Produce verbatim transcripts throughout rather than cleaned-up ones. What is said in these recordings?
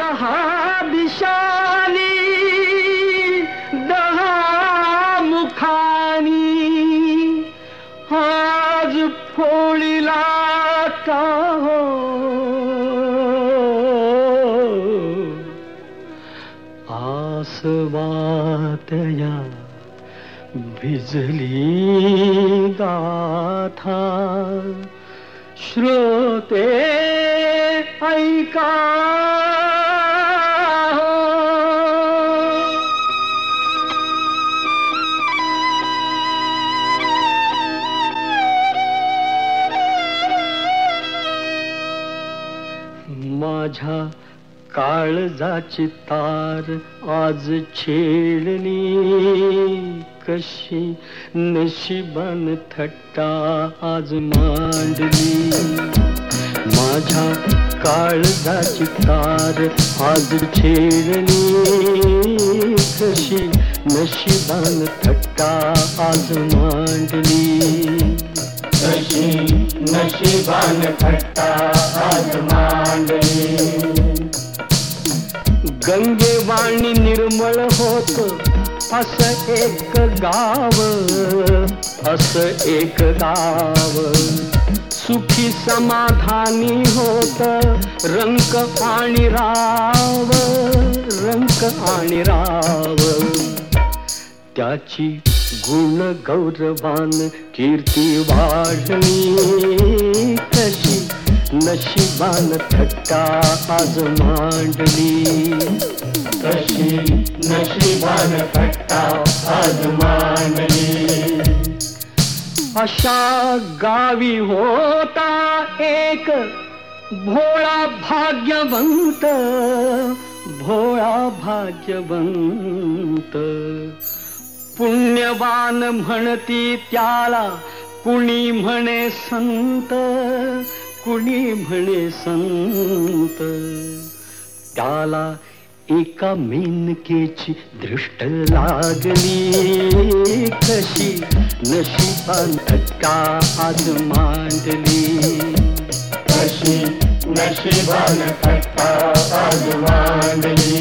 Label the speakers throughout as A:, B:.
A: दहा दिशानी दहा मुखानी आज फोळीला का हो आसवातया भिजली गाथा श्रोते ऐका माझ्या काळजाची तार आज छेडली कशी नशिबान थट्टा आज मांडली माझ्या काळजाची तार आज छेडली कशी नशिबान थट्टा आज मांडली
B: कशी नशिबान थट्टा आज मांडली
A: गंगेवाणी निर्मळ होत असं एक गाव असं एक गाव सुखी समाधानी होत रंक आणि राव रंक आणि राव त्याची गुण गौरवान कीर्ती वाढली कशी नशिबान थट्टा आज मांडली
B: कशी नशिबान थट्टा आज मांडली
A: अशा गावी होता एक भोळा भाग्यवंत भोळा भाग्यवंत पुण्यवान म्हणती त्याला कुणी म्हणे संत कुणी म्हणे संत त्याला एका मेनकेची दृष्ट लागली कशी नशिबान थट्टा आज मांडली
B: कशी नशिबान थट्टा आज मांडली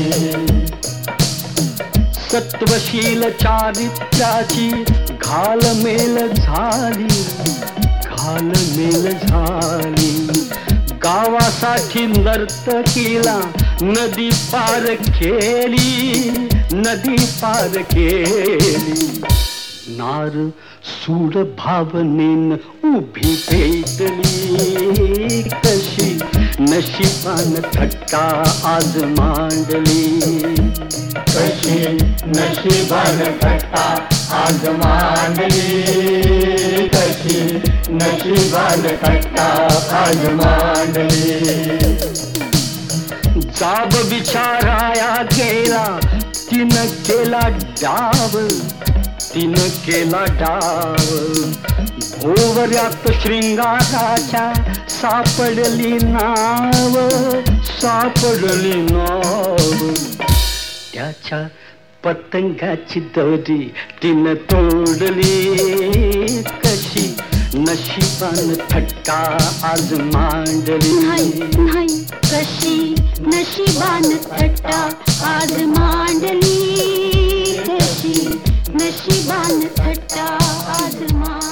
A: सत्वशील चारित्र्याची घालमेल झाली घालमेल झाली गावासाठी नर्तकीला नदी पार केली नदी पार केली नार सूड भावनेन उभी पेटली कशी नशिबान थट्टा आज मांडली
B: कशी नशिबान थट्टा आज मांडली कशी नशिबान थट्टा आज मांडली
A: जाब विचाराया गेला तिनं केला डाव तिनं केला डाव भोवऱ्यात श्रृंगाराच्या सापडली नाव सापडली नाव त्याच्या पतंगाची दोरी तिनं तोडली कशी नशिबान थट्टा आज मांडली
C: नाही नाही कशी नशिबान थट्टा आज मांडली कशी नशिबान थट्टा आज मांडली